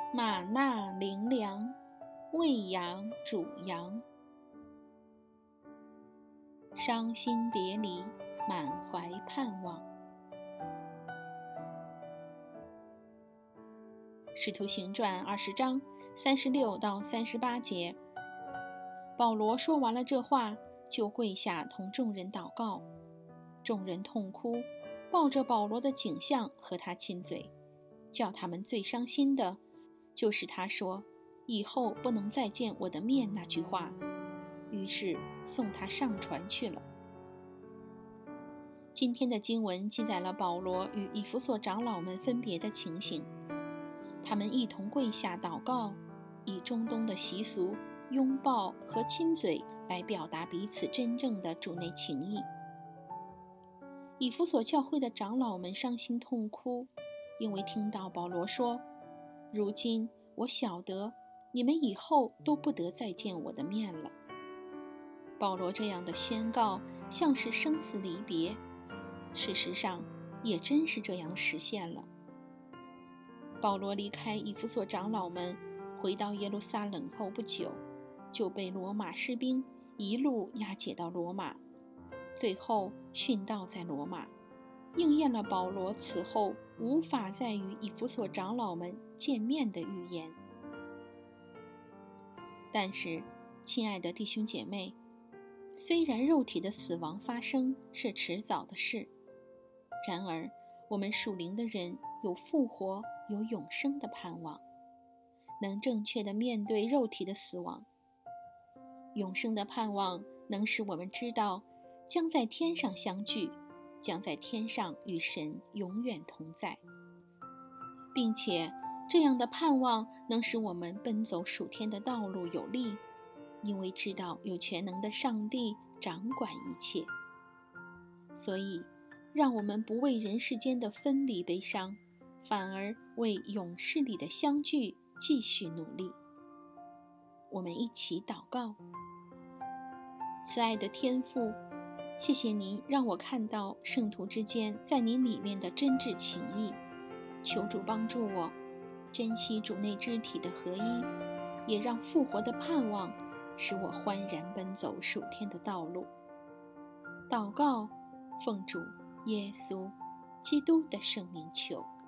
马纳灵粮，喂养主羊。伤心别离，满怀盼望。使徒行传20章36到38节，保罗说完了这话，就跪下同众人祷告。众人痛哭，抱着保罗的颈项和他亲嘴。叫他们最伤心的，就是他说以后不能再见我的面那句话。于是送他上船去了。今天的经文记载了保罗与以弗所长老们分别的情形。他们一同跪下祷告，以中东的习俗拥抱和亲嘴来表达彼此真正的主内情谊。以弗所教会的长老们伤心痛哭，因为听到保罗说，如今我晓得你们以后都不得再见我的面了。保罗这样的宣告像是生死离别，事实上也真是这样实现了。保罗离开以弗所长老们，回到耶路撒冷后不久，就被罗马士兵一路押解到罗马，最后殉道在罗马，应验了保罗此后无法再与以弗所长老们见面的预言。但是，亲爱的弟兄姐妹，虽然肉体的死亡发生是迟早的事，然而我们属灵的人有复活、有永生的盼望，能正确地面对肉体的死亡。永生的盼望能使我们知道将在天上相聚，将在天上与神永远同在，并且这样的盼望能使我们奔走属天的道路有力，因为知道有全能的上帝掌管一切。所以让我们不为人世间的分离悲伤，反而为永世里的相聚继续努力。我们一起祷告。慈爱的天父，谢谢您让我看到圣徒之间在你里面的真挚情谊，求主帮助我珍惜主内肢体的合一，也让复活的盼望使我欢然奔走属天的道路。祷告，奉主耶稣基督的圣名求。